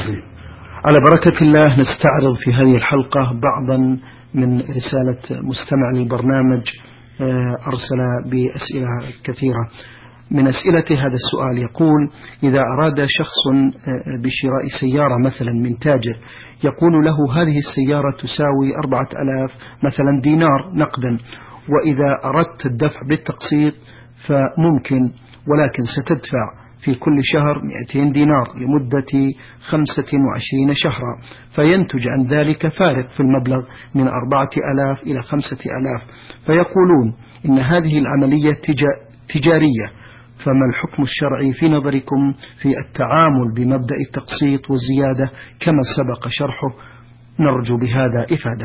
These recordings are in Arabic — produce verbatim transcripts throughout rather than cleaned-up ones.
على بركة الله نستعرض في هذه الحلقة بعضا من رسالة مستمع للبرنامج أرسل بأسئلة كثيرة. من أسئلة هذا السؤال يقول: إذا أراد شخص بشراء سيارة مثلا من تاجر يقول له هذه السيارة تساوي أربعة ألاف مثلا دينار نقدا، وإذا أردت الدفع بالتقسيط فممكن، ولكن ستدفع في كل شهر مئتين دينار لمدة خمسة وعشرين شهرا، فينتج عن ذلك فارق في المبلغ من أربعة ألاف إلى خمسة ألاف، فيقولون إن هذه العملية تجارية، فما الحكم الشرعي في نظركم في التعامل بمبدأ التقسيط والزيادة كما سبق شرحه؟ نرجو بهذا إفادة.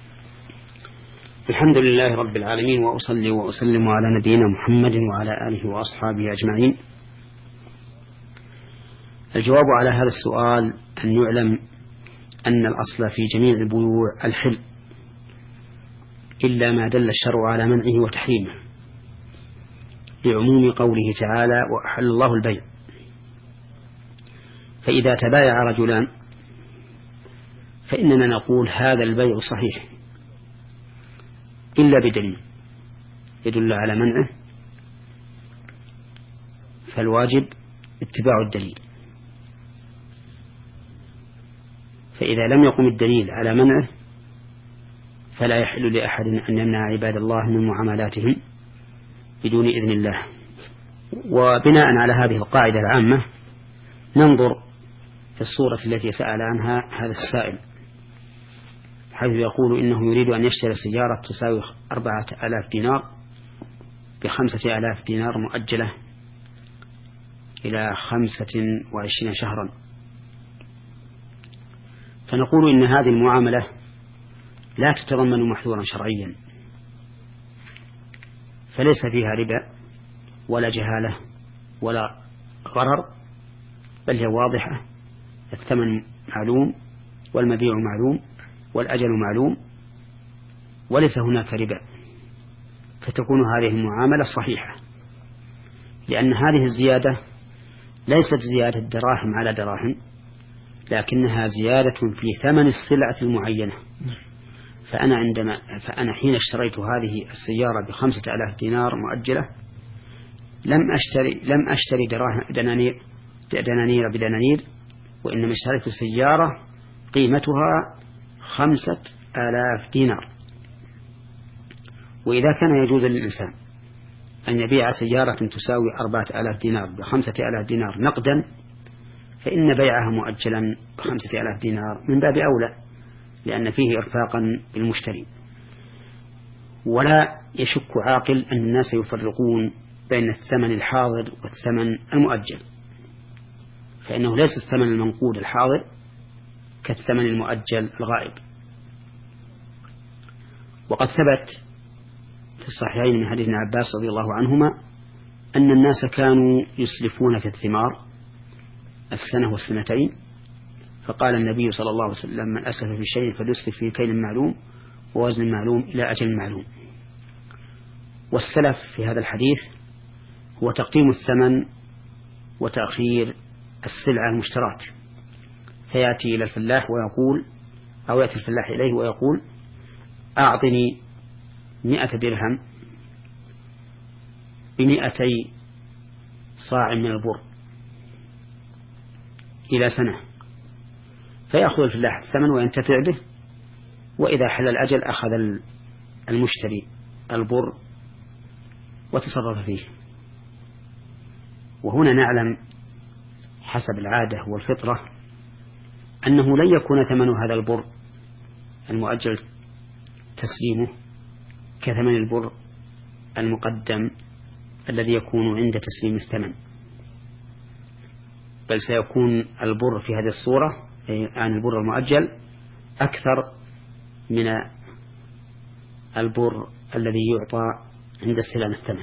الحمد لله رب العالمين، وأصلي وأسلم على نبينا محمد وعلى آله وأصحابه أجمعين. الجواب على هذا السؤال أن يعلم أن الأصل في جميع البيوع الحل، إلا ما دل الشرع على منعه وتحريمه، لعموم قوله تعالى: وأحل الله البيع. فإذا تبايع رجلان فإننا نقول هذا البيع صحيح إلا بدليل يدل على منعه، فالواجب اتباع الدليل. فإذا لم يقم الدليل على منعه فلا يحل لأحد أن يمنع عباد الله من معاملاتهم بدون إذن الله. وبناء على هذه القاعدة العامة ننظر في الصورة التي سأل عنها هذا السائل، حيث يقول إنه يريد أن يشتري سيارة تساوي أربعة آلاف دينار بخمسة آلاف دينار مؤجلة إلى خمسة وعشرين شهرا. فنقول إن هذه المعاملة لا تتضمن محذورا شرعيا، فليس فيها ربا ولا جهالة ولا غرر، بل هي واضحة، الثمن معلوم والمبيع معلوم والأجل معلوم، وليس هناك ربا، فتكون هذه المعاملة صحيحة، لأن هذه الزيادة ليست زيادة دراهم على دراهم، لكنها زيادة في ثمن السلعة المعينة. فأنا عندما فأنا حين اشتريت هذه السيارة بخمسة آلاف دينار مؤجلة لم أشتري لم أشتري دراهم دنانير دنانير بدنانير، وإنما اشتريت سيارة قيمتها خمسة آلاف دينار. وإذا كان يجوز للإنسان أن يبيع سيارة تساوي أربعة آلاف دينار بخمسة آلاف دينار نقدا، فإن بيعها مؤجلا بخمسة آلاف دينار من باب أولى، لأن فيه إرفاقا بالمشتري. ولا يشك عاقل أن الناس يفرقون بين الثمن الحاضر والثمن المؤجل، فإنه ليس الثمن المنقود الحاضر كالثمن المؤجل الغائب. وقد ثبت في الصحيحين من حديث ابن عباس رضي الله عنهما أن الناس كانوا يسلفون في الثمار السنة والسنتين، فقال النبي صلى الله عليه وسلم: من أسلف في شيء فليسلف في كيل معلوم ووزن معلوم إلى أجل معلوم. والسلف في هذا الحديث هو تقديم الثمن وتأخير السلعة المشترات، فيأتي إلى الفلاح ويقول، أو يأتي الفلاح إليه ويقول: أعطني مئة درهم بمئتي صاع من البر إلى سنة، فيأخذ الفلاح الثمن وينتفع به، وإذا حل الأجل أخذ المشتري البر وتصرف فيه. وهنا نعلم حسب العادة والفطرة أنه لن يكون ثمن هذا البر المؤجل تسليمه كثمن البر المقدم الذي يكون عند تسليم الثمن، بل سيكون البر في هذه الصورة عن البر المؤجل أكثر من البر الذي يعطى عند استلام الثمن.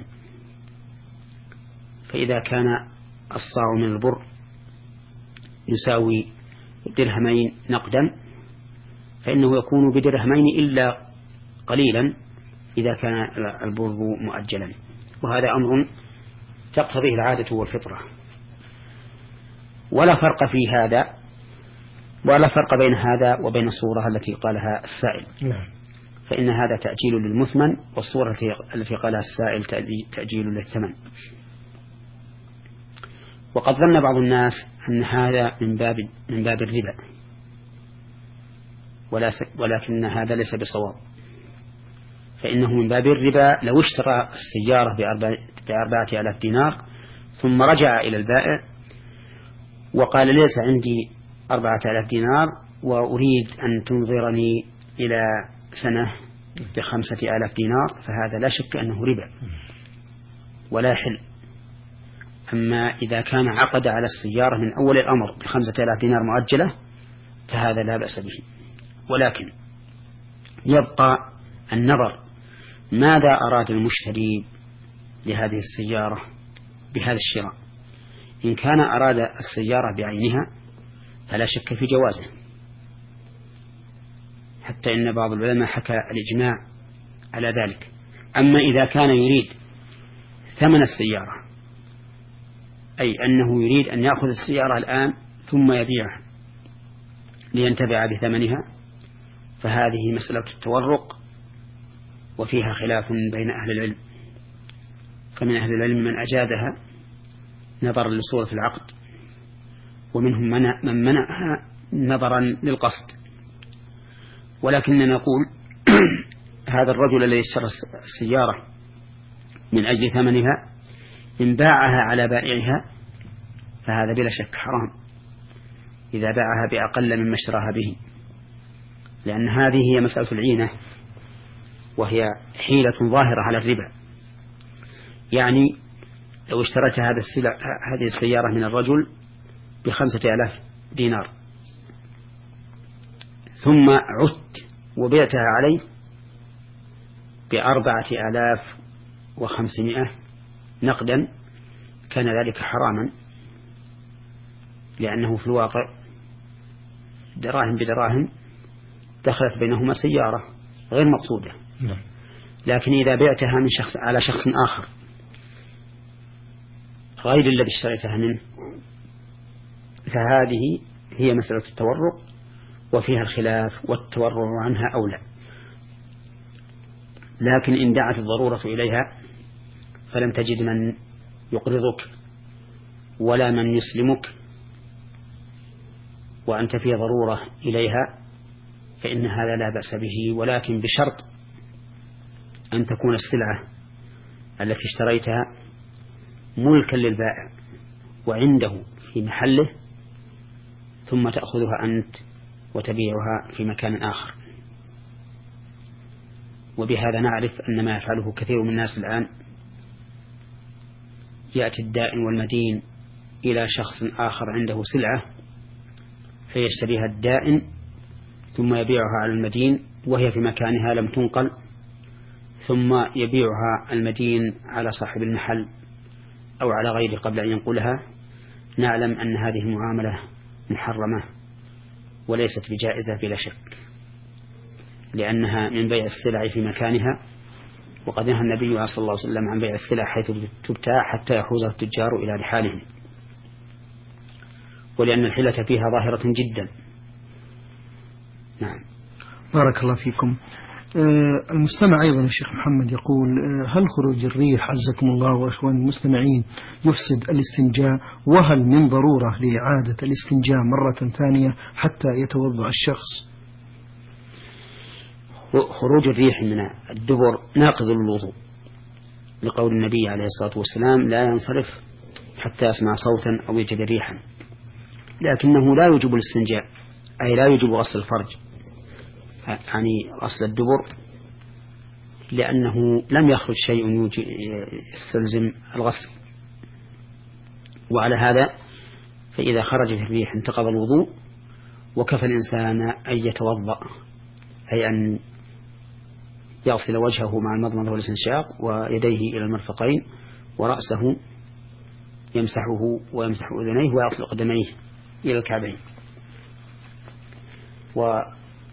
فإذا كان الصاع من البر يساوي درهمين نقدا فإنه يكون بدرهمين إلا قليلا إذا كان البر مؤجلا، وهذا أمر تقتضيه العادة والفطرة. ولا فرق في هذا ولا فرق بين هذا وبين الصورة التي قالها السائل. نعم. فإن هذا تأجيل للمثمن، والصورة التي قالها السائل تأجيل للثمن. وقد ظن بعض الناس أن هذا من باب من باب الربا، ولكن هذا ليس بصواب، فإنه من باب الربا. لو اشترى السيارة بأربعة آلاف دينار ثم رجع إلى البائع وقال ليس عندي أربعة آلاف دينار وأريد أن تنظرني إلى سنة بخمسة آلاف دينار، فهذا لا شك أنه ربا ولا يحل. أما إذا كان عقد على السيارة من أول الأمر بخمسة آلاف دينار مؤجلة فهذا لا بأس به، ولكن يبقى النظر ماذا أراد المشتري لهذه السيارة بهذا الشراء. إن كان أراد السيارة بعينها فلا شك في جوازه، حتى إن بعض العلماء حكى الإجماع على ذلك. أما إذا كان يريد ثمن السيارة، أي أنه يريد أن يأخذ السيارة الآن ثم يبيعها لينتفع بثمنها، فهذه مسألة التورق وفيها خلاف بين أهل العلم. فمن أهل العلم من أجازها نظرا لصورة العقد، ومنهم من منعها نظرا للقصد. ولكننا نقول هذا الرجل الذي اشترى السيارة من أجل ثمنها إن باعها على بائعها فهذا بلا شك حرام إذا باعها بأقل مما اشتراها به، لأن هذه هي مسألة العينة، وهي حيلة ظاهرة على الربا. يعني لو اشتريت هذا السلع هذه السيارة من الرجل بخمسة آلاف دينار ثم عدت وبيعتها عليه بأربعة آلاف وخمسمائة نقدا، كان ذلك حراما، لأنه في الواقع دراهم بدراهم دخلت بينهما سيارة غير مقصودة. لكن إذا بعتها من شخص على شخص آخر غير الذي اشتريتها منه فهذه هي مسألة التورق، وفيها الخلاف والتورع عنها أولى. لكن إن دعت الضرورة إليها فلم تجد من يقرضك ولا من يسلمك وأنت في ضرورة إليها فإن هذا لا بأس به، ولكن بشرط أن تكون السلعة التي اشتريتها ملكا للبائع وعنده في محله، ثم تأخذها أنت وتبيعها في مكان آخر. وبهذا نعرف أن ما يفعله كثير من الناس الآن، يأتي الدائن والمدين إلى شخص آخر عنده سلعة فيشتريها الدائن ثم يبيعها على المدين وهي في مكانها لم تنقل، ثم يبيعها المدين على صاحب المحل أو على غيره قبل أن ينقلها. نعلم أن هذه المعاملة محرمة وليست بجائزة بلا شك، لأنها من بيع السلع في مكانها، وقد نهى النبي صلى الله عليه وسلم عن بيع السلع حيث تبتاع حتى يحوزها التجار إلى رحالهم، ولأن الحيلة فيها ظاهرة جدا. نعم. بارك الله فيكم. آه المستمع أيضا الشيخ محمد يقول آه هل خروج الريح عزكم الله وإخوان المستمعين يفسد الاستنجاء، وهل من ضرورة لإعادة الاستنجاء مرة ثانية حتى يتوضأ الشخص؟ خروج الريح من الدبر ناقض للوضوء، لقول النبي عليه الصلاة والسلام لا ينصرف حتى يسمع صوتا أو يجد ريحا، لكنه لا يجب الاستنجاء، أي لا يجب غسل الفرج يعني غسل الدبر، لأنه لم يخرج شيء يستلزم الغسل. وعلى هذا فإذا خرجت الريح انتقض الوضوء، وكفى الإنسان أن يتوضأ، أي أن يغسل وجهه مع المضمضة والاستنشاق ويديه إلى المرفقين ورأسه يمسحه ويمسح أذنيه ويغسل قدميه إلى الكعبين. وهنا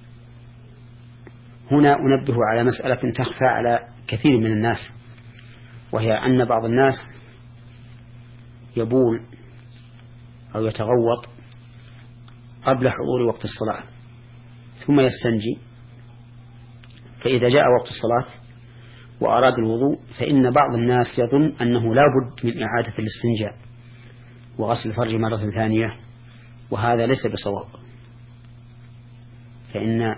أنبه على مسألة تخفى على كثير من الناس، وهي أن بعض الناس يبول أو يتغوط قبل حضور وقت الصلاة ثم يستنجي، فإذا جاء وقت الصلاة وأراد الوضوء فإن بعض الناس يظن أنه لا بد من إعادة الاستنجاء وغسل الفرج مرة ثانية، وهذا ليس بصواب. فإن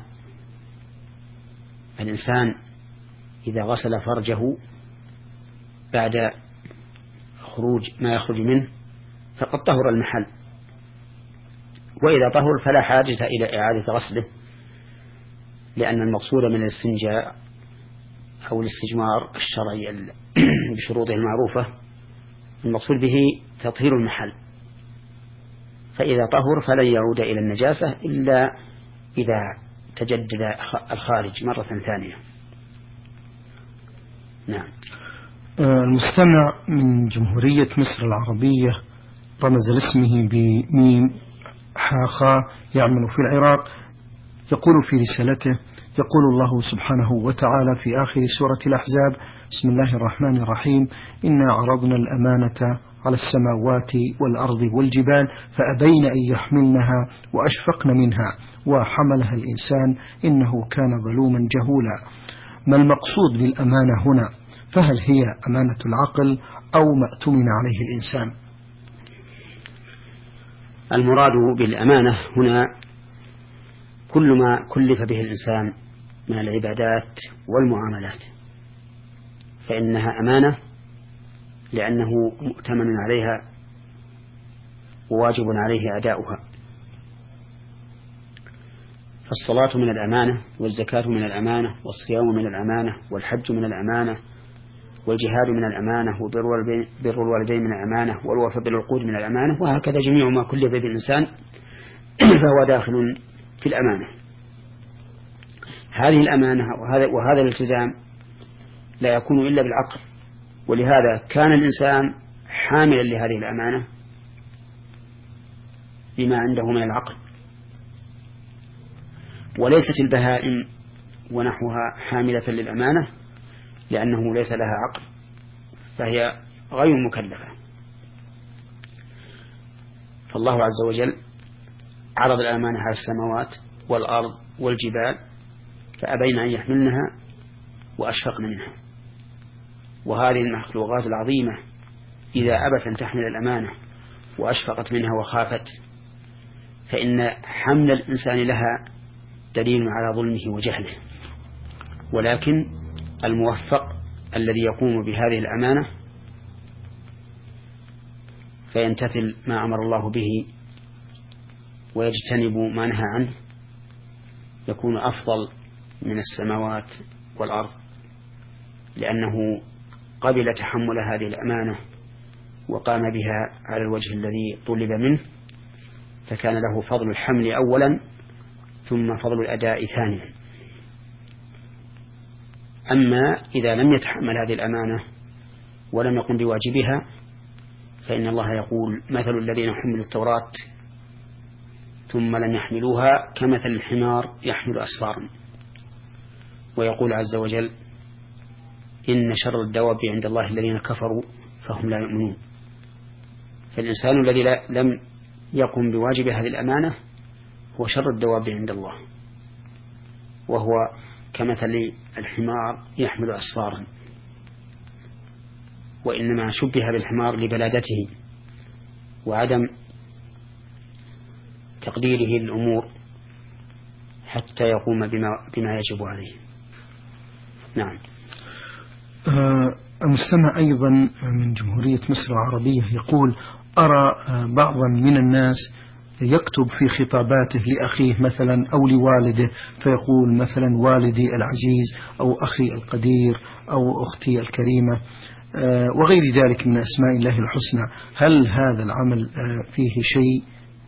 الإنسان إذا غسل فرجه بعد خروج ما يخرج منه فقد طهر المحل، وإذا طهر فلا حاجة إلى إعادة غسله، لأن المقصود من الاستنجاء أو الاستجمار الشرعي بشروطه المعروفة المقصود به تطهير المحل، فإذا طهر فلن يعود إلى النجاسة إلا إذا تجدد الخارج مرة ثانية. نعم. المستمع من جمهورية مصر العربية رمز لاسمه بميم حاخا يعمل في العراق، يقول في رسالته: يقول الله سبحانه وتعالى في آخر سورة الأحزاب: بسم الله الرحمن الرحيم: إنا عرضنا الأمانة على السماوات والأرض والجبال فأبين أن يحملنها وأشفقن منها وحملها الإنسان إنه كان ظلوما جهولا. ما المقصود بالأمانة هنا؟ فهل هي أمانة العقل أو ما اؤتمن عليه الإنسان؟ المراد بالأمانة هنا كل ما كلف به الإنسان من العبادات والمعاملات، فإنها أمانة لأنه مؤتمن عليها وواجب عليه أداؤها. فالصلاة من الأمانة، والزكاة من الأمانة، والصيام من الأمانة، والحج من الأمانة، والجهاد من الأمانة، وبر الوالدين من الأمانة، والوفاء بالعقود من الأمانة، وهكذا جميع ما كلف به الإنسان فهو داخل في الأمانة. هذه الأمانة وهذا, وهذا الالتزام لا يكون إلا بالعقل، ولهذا كان الإنسان حاملا لهذه الأمانة بما عنده من العقل، وليست البهائم ونحوها حاملة للأمانة لأنه ليس لها عقل، فهي غير مكلفة. فالله عز وجل عرض الأمانة على السماوات والأرض والجبال فأبين أن يحملنها وأشفقن منها، وهذه المخلوقات العظيمة إذا أبت أن تحمل الأمانة وأشفقت منها وخافت فإن حمل الإنسان لها دليل على ظلمه وجهله، ولكن الموفق الذي يقوم بهذه الأمانة فيمتثل ما أمر الله به ويجتنب ما نهى عنه يكون أفضل من السماوات والأرض، لأنه قبل تحمل هذه الأمانة وقام بها على الوجه الذي طلب منه، فكان له فضل الحمل أولا ثم فضل الأداء ثانيا. أما إذا لم يتحمل هذه الأمانة ولم يقم بواجبها فإن الله يقول: مثل الذين حملوا التوراة ثم لم يحملوها كمثل الحمار يحمل أسفارا. ويقول عز وجل: إن شر الدواب عند الله الذين كفروا فهم لا يؤمنون. فالإنسان الذي لم يقم بواجب هذه الأمانة هو شر الدواب عند الله، وهو كمثل الحمار يحمل أسفارا، وإنما شبه بالحمار لبلادته وعدم تقديره للأمور حتى يقوم بما, بما يجب عليه. نعم. آه المستمع أيضا من جمهورية مصر العربية يقول: أرى بعضا من الناس يكتب في خطاباته لأخيه مثلا أو لوالده فيقول مثلا: والدي العزيز، أو أخي القدير، أو أختي الكريمة، آه وغير ذلك من أسماء الله الحسنى. هل هذا العمل آه فيه شيء؟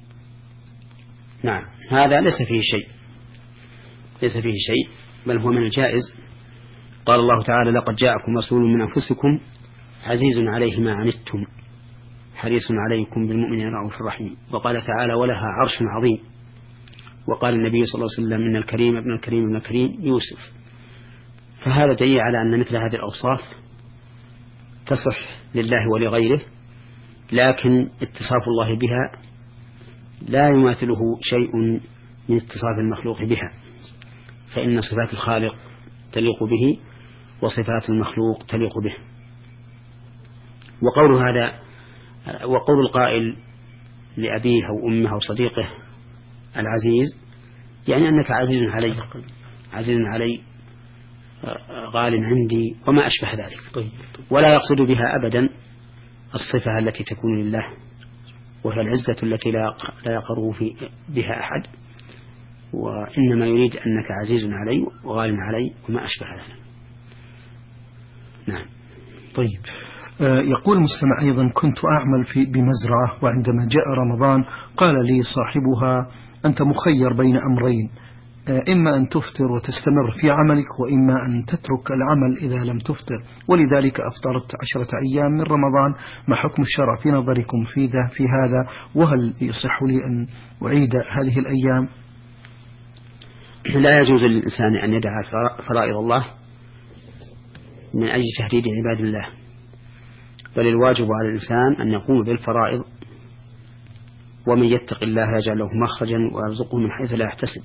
نعم، هذا ليس فيه شيء، ليس فيه شيء بل هو من الجائز. قال الله تعالى: لقد جاءكم رسول من أنفسكم عزيز عليه ما عنتم حريص عليكم بالمؤمنين رؤوف رحيم. وقال تعالى: ولها عرش عظيم. وقال النبي صلى الله عليه وسلم: إن الكريم ابن الكريم ابن الكريم يوسف. فهذا دليل على أن مثل هذه الأوصاف تصح لله ولغيره، لكن اتصاف الله بها لا يماثله شيء من اتصاف المخلوق بها، فإن صفات الخالق تليق به وصفات المخلوق تليق به. وقول هذا وقول القائل لأبيه أو أمه أو صديقه العزيز يعني أنك عزيز علي عزيز علي غال عندي وما أشبه ذلك، ولا يقصد بها أبدا الصفة التي تكون لله وهي العزة التي لا يقره بها أحد، وإنما يريد أنك عزيز علي وغال علي وما أشبه ذلك. نعم. طيب. يقول المستمع أيضا: كنت أعمل في بمزرعة، وعندما جاء رمضان قال لي صاحبها: أنت مخير بين أمرين، إما أن تفطر وتستمر في عملك، وإما أن تترك العمل إذا لم تفطر، ولذلك أفطرت عشرة أيام من رمضان. ما حكم الشرع في نظركم في, ذا في هذا؟ وهل يصح لي أن أعيد هذه الأيام؟ لا يجوز للإنسان أن يدع فرائض الله من أجل تهديد عباد الله، بل الواجب على الإنسان أن يقوم بالفرائض، ومن يتق الله يجعل له مخرجا ويرزقه من حيث لا يحتسب.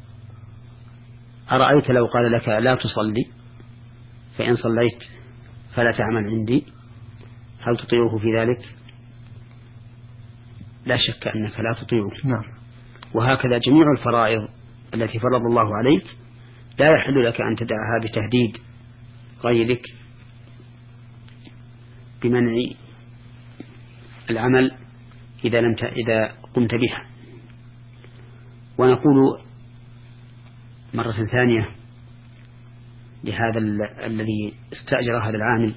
أرأيت لو قال لك لا تصلي، فإن صليت فلا تعمل عندي، هل تطيعه في ذلك؟ لا شك أنك لا تطيعه. نعم. وهكذا جميع الفرائض التي فرض الله عليك لا يحل لك أن تدعها بتهديد غيرك بمنع العمل إذا لم ت... إذا قمت بها. ونقول مرة ثانية لهذا ال... الذي استأجر هذا العامل: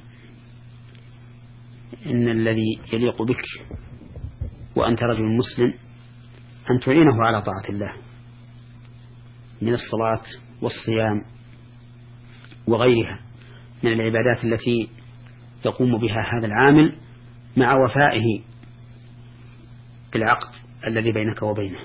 إن الذي يليق بك وأنت رجل مسلم أن تعينه على طاعة الله من الصلاة والصيام وغيرها من العبادات التي يقوم بها هذا العامل مع وفائه بالعقد الذي بينك وبينه،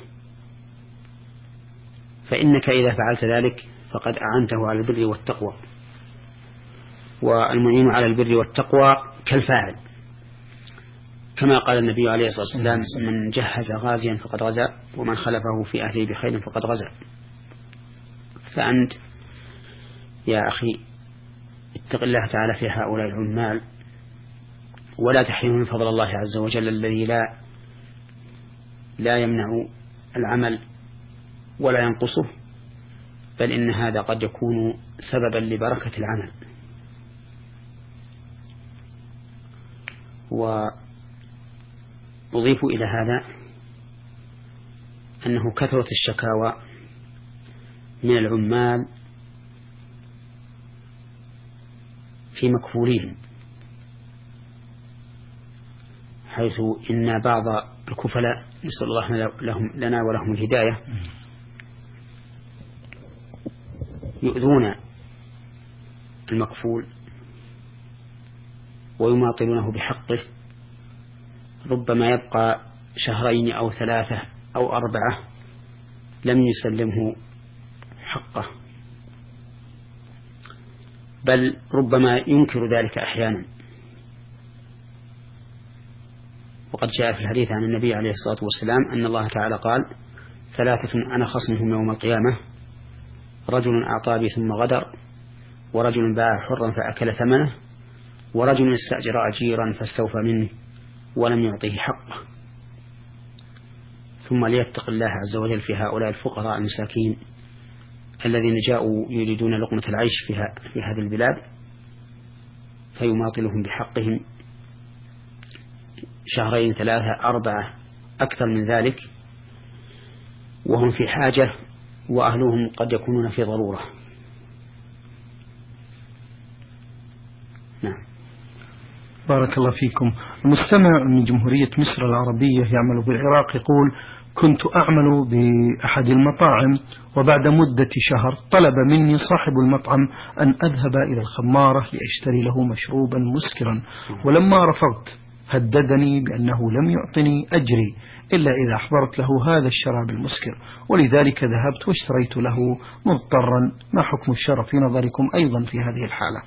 فإنك إذا فعلت ذلك فقد أعنته على البر والتقوى، والمعين على البر والتقوى كالفاعل، كما قال النبي عليه الصلاة والسلام: من جهز غازيا فقد غزا، ومن خلفه في أهله بخير فقد غزا. فأنت يا أخي اتق الله تعالى في هؤلاء العمال، ولا تحرمهم من فضل الله عز وجل الذي لا لا يمنع العمل ولا ينقصه، بل إن هذا قد يكون سببا لبركة العمل. وأضيف إلى هذا أنه كثرة الشكاوى من العمال في مكفولين، حيث إن بعض الكفلاء نسأل الله لهم لنا ولهم الهداية يؤذون المكفول ويماطلونه بحقه، ربما يبقى شهرين أو ثلاثة أو أربعة لم يسلمه حقه، بل ربما ينكر ذلك أحيانا. وقد جاء في الحديث عن النبي عليه الصلاة والسلام أن الله تعالى قال: ثلاثة أنا خصمهم يوم القيامة: رجل أعطى بي ثم غدر، ورجل باع حرا فأكل ثمنه، ورجل استأجر أجيرا فاستوفى منه ولم يعطيه حقه. ثم ليتق الله عز وجل في هؤلاء الفقراء المساكين الذين جاءوا يريدون لقمة العيش في هذه البلاد، فيماطلهم بحقهم شهرين ثلاثة أربعة أكثر من ذلك، وهم في حاجة وأهلهم قد يكونون في ضرورة. نعم. بارك الله فيكم. المستمع من جمهورية مصر العربية يعمل بالعراق يقول: كنت أعمل بأحد المطاعم، وبعد مدة شهر طلب مني صاحب المطعم أن أذهب إلى الخمارة لأشتري له مشروبا مسكرا، ولما رفضت هددني بأنه لم يعطني أجري إلا إذا أحضرت له هذا الشراب المسكر، ولذلك ذهبت واشتريت له مضطرا. ما حكم الشرع في نظركم أيضا في هذه الحالة؟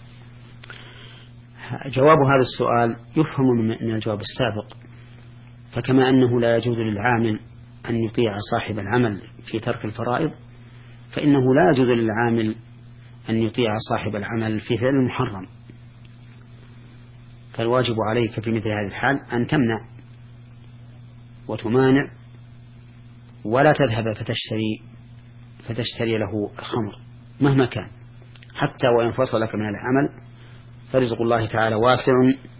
جواب هذا السؤال يفهم من الجواب السابق، فكما أنه لا يجوز للعامل أن يطيع صاحب العمل في ترك الفرائض، فإنه لا يجوز للعامل أن يطيع صاحب العمل في فعل المحرم. فالواجب عليك في مثل هذه الحال أن تمنع وتمانع، ولا تذهب فتشتري فتشتري له الخمر مهما كان، حتى وإن فصلك من العمل، فرزق الله تعالى واسع،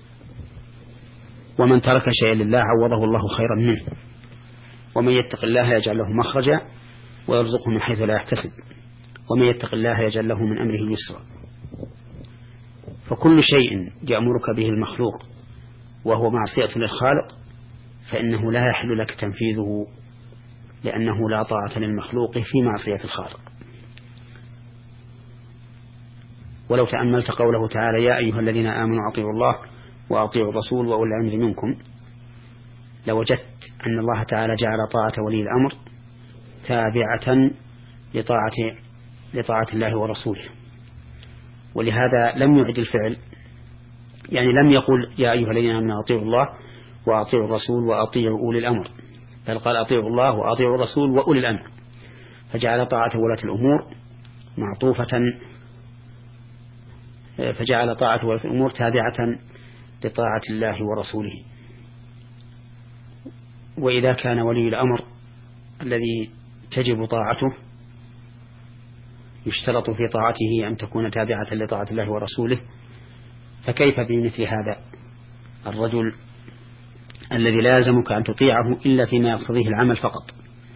ومن ترك شيئا لله عوضه الله خيرا منه، ومن يتق الله يجعل له مخرجا ويرزقه من حيث لا يحتسب، ومن يتق الله يجعل له من أمره يسرا. فكل شيء يأمرك به المخلوق وهو معصية للخالق فإنه لا يحل لك تنفيذه، لأنه لا طاعة للمخلوق في معصية الخالق. ولو تأملت قوله تعالى: يا أيها الذين آمنوا أطيعوا الله وأطيعوا الرسول وأولي الأمر منكم، لوجدت أن الله تعالى جعل طاعة ولي الأمر تابعة لطاعة لطاعة الله ورسوله، ولهذا لم يعد الفعل، يعني لم يقل يا أيها الذين آمنوا أطيعوا الله وأطيعوا الرسول وأطيعوا أولي الأمر، بل قال أطيعوا الله وأطيعوا الرسول وأولي الأمر، فجعل طاعة ولاة الأمور معطوفة فجعل طاعة ولاة الأمور تابعة لطاعة الله ورسوله. وإذا كان ولي الأمر الذي تجب طاعته يشترط في طاعته أن تكون تابعة لطاعة الله ورسوله، فكيف بمثل هذا الرجل الذي لا يلزمك أن تطيعه إلا فيما يقتضيه العمل فقط؟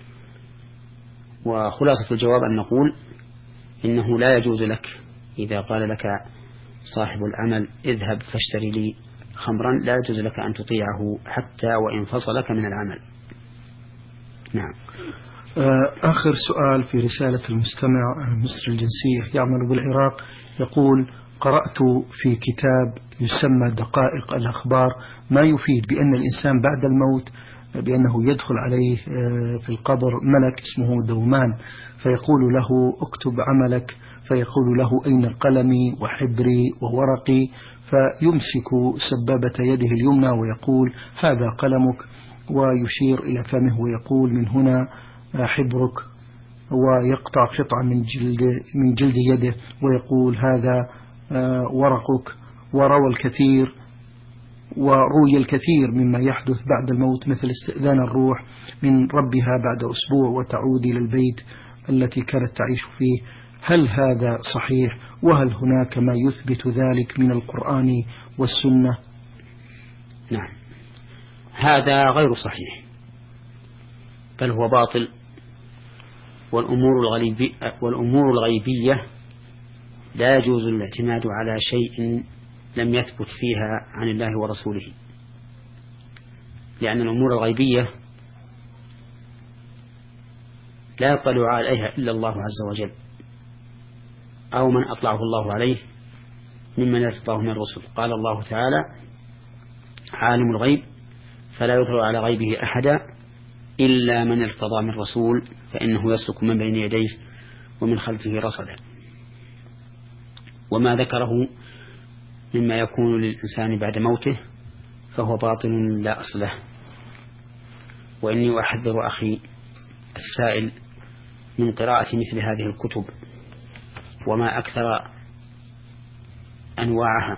وخلاصة الجواب أن نقول إنه لا يجوز لك إذا قال لك صاحب العمل اذهب فاشتري لي خمرا، لا يجوز لك أن تطيعه حتى وإن فصلك من العمل. نعم. آخر سؤال في رسالة المستمع مصر الجنسية يعمل بالعراق، يقول: قرأت في كتاب يسمى دقائق الأخبار ما يفيد بأن الإنسان بعد الموت بأنه يدخل عليه في القبر ملك اسمه دومان، فيقول له اكتب عملك، فيقول له أين قلمي وحبري وورقي، فيمسك سبابة يده اليمنى ويقول هذا قلمك، ويشير إلى فمه ويقول من هنا حبرك، ويقطع قطعة من جلد من جلد يده ويقول هذا ورقك. وروى الكثير وروي الكثير مما يحدث بعد الموت، مثل استئذان الروح من ربها بعد أسبوع وتعود إلى البيت التي كانت تعيش فيه. هل هذا صحيح؟ وهل هناك ما يثبت ذلك من القرآن والسنة؟ نعم، هذا غير صحيح، بل هو باطل. والأمور الغيبية, والأمور الغيبية لا يجوز الاعتماد على شيء لم يثبت فيها عن الله ورسوله، لأن الأمور الغيبية لا يطلع عليها إلا الله عز وجل أو من أطلعه الله عليه ممن ارتضاه من الرسل. قال الله تعالى: عالم الغيب فلا يظهر على غيبه أحدا إلا من ارتضى من رسول فإنه يسلك من بين يديه ومن خلفه رصدا. وما ذكره مما يكون للإنسان بعد موته فهو باطل لا أصل له. وإني أحذر أخي السائل من قراءة مثل هذه الكتب، وما أكثر أنواعها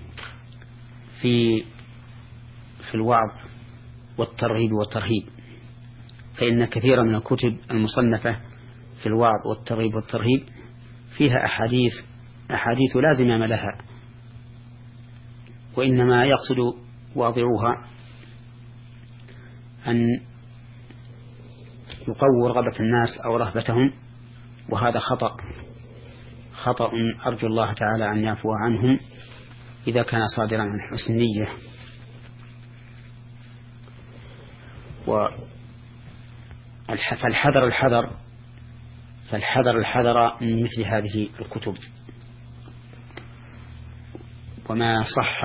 في في الوعظ والترغيب والترهيب، فإن كثيرا من الكتب المصنفة في الوعظ والترغيب والترهيب فيها أحاديث أحاديث لا زمام لها، وإنما يقصد واضعوها أن يقووا رغبة الناس أو رهبتهم، وهذا خطأ خطأ أرجو الله تعالى أن يعفو عنهم إذا كان صادرا عن حسن نية. فالحذر الحذر فالحذر الحذر من مثل هذه الكتب، وما صح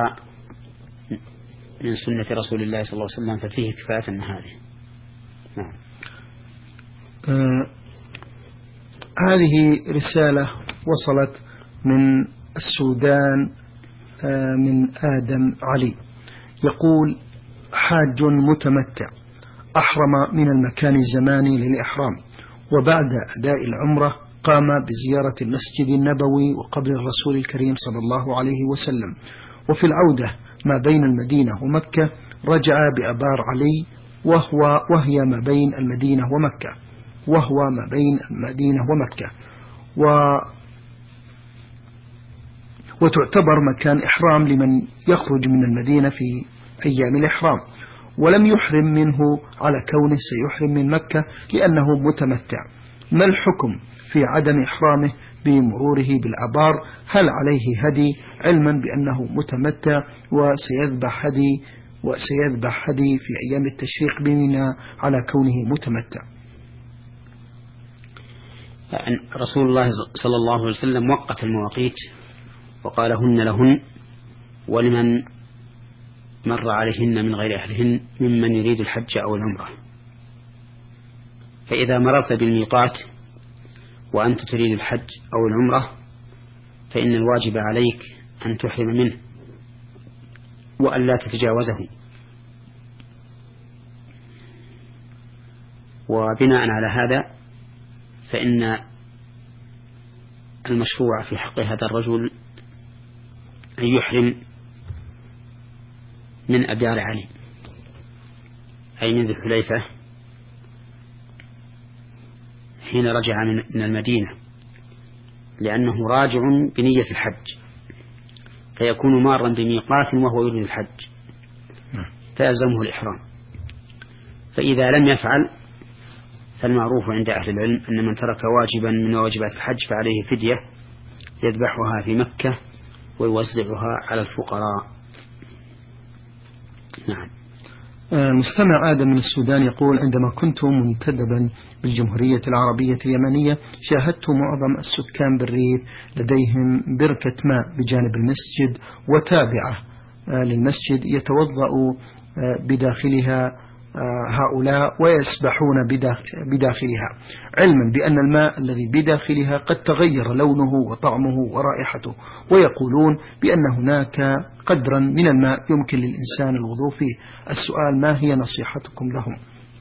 من سنة رسول الله صلى الله عليه وسلم ففيه كفاية من هذه. نعم. آه هذه رسالة وصلت من السودان آه من آدم علي، يقول: حاج متمتع أحرم من المكان الزماني للإحرام، وبعد أداء العمرة قام بزيارة المسجد النبوي وقبر الرسول الكريم صلى الله عليه وسلم، وفي العودة ما بين المدينة ومكة رجع بأبار علي وهو وهي ما بين المدينة ومكة وهو ما بين المدينة ومكة و وتعتبر مكان إحرام لمن يخرج من المدينة في أيام الإحرام، ولم يحرم منه على كونه سيحرم من مكة لأنه متمتع. ما الحكم في عدم إحرامه بمروره بالآبار؟ هل عليه هدي علما بأنه متمتع وسيذبح هدي وسيذبح هدي في أيام التشريق بمنى على كونه متمتع؟ رسول الله صلى الله عليه وسلم وقت المواقيت وقال هن لهن ولمن مر عليهن من غير أهلهن ممن يريد الحج أو العمرة. فإذا مررت بالميقات وأنت تريد الحج أو العمرة فإن الواجب عليك أن تحرم منه وأن لا تتجاوزه. وبناء على هذا فإن المشروع في حق هذا الرجل أن يحرم من أبيار علي أي من ذي الحليفة حين رجع من المدينة، لأنه راجع بنية الحج فيكون مارا بميقات وهو يريد الحج فيلزمه الإحرام. فإذا لم يفعل فالمعروف عند أهل العلم أن من ترك واجبا من واجبات الحج فعليه فدية يذبحها في مكة ويوزعها على الفقراء. نعم. المستمع آدم من السودان يقول: عندما كنت منتدبا بالجمهورية العربية اليمنية شاهدت معظم السكان بالريف لديهم بركة ماء بجانب المسجد وتابعة للمسجد يتوضأ بداخلها هؤلاء ويسبحون بداخلها، علما بأن الماء الذي بداخلها قد تغير لونه وطعمه ورائحته، ويقولون بأن هناك قدرا من الماء يمكن للإنسان الوضوء فيه. السؤال: ما هي نصيحتكم لهم؟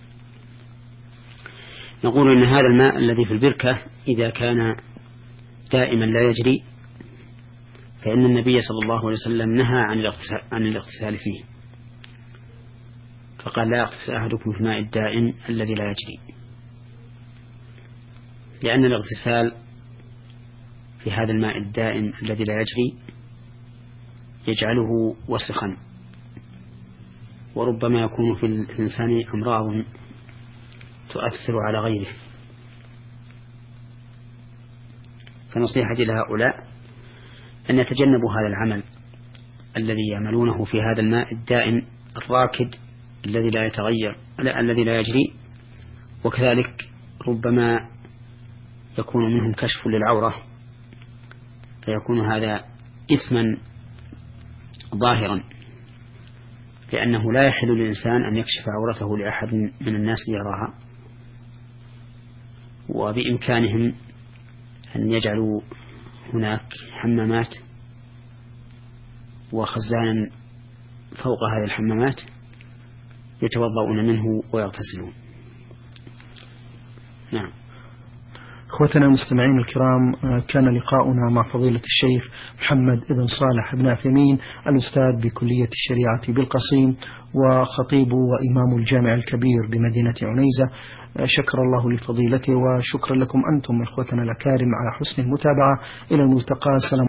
نقول إن هذا الماء الذي في البركة إذا كان دائما لا يجري فإن النبي صلى الله عليه وسلم نهى عن الاغتسال فيه، فقال: لا يغتسل أحدكم في الماء الدائم الذي لا يجري، لأن الاغتسال في هذا الماء الدائم الذي لا يجري يجعله وسخا، وربما يكون في الإنسان أمراض تؤثر على غيره. فنصيحتي لهؤلاء أن يتجنبوا هذا العمل الذي يعملونه في هذا الماء الدائم الراكد الذي لا يتغير الذي لا يجري، وكذلك ربما يكون منهم كشف للعورة فيكون هذا إثما ظاهرا، لأنه لا يحل للإنسان أن يكشف عورته لأحد من الناس يراها، وبإمكانهم أن يجعلوا هناك حمامات وخزانا فوق هذه الحمامات يتوضؤون منه ويغتسلون. نعم. أخوتنا المستمعين الكرام، كان لقاؤنا مع فضيلة الشيخ محمد بن صالح بن عثيمين الأستاذ بكلية الشريعة بالقصيم وخطيب وإمام الجامع الكبير بمدينة عنيزة. شكر الله لفضيلته وشكرا لكم أنتم إخوتنا الأكارم على حسن المتابعة. إلى الملتقى. سلام.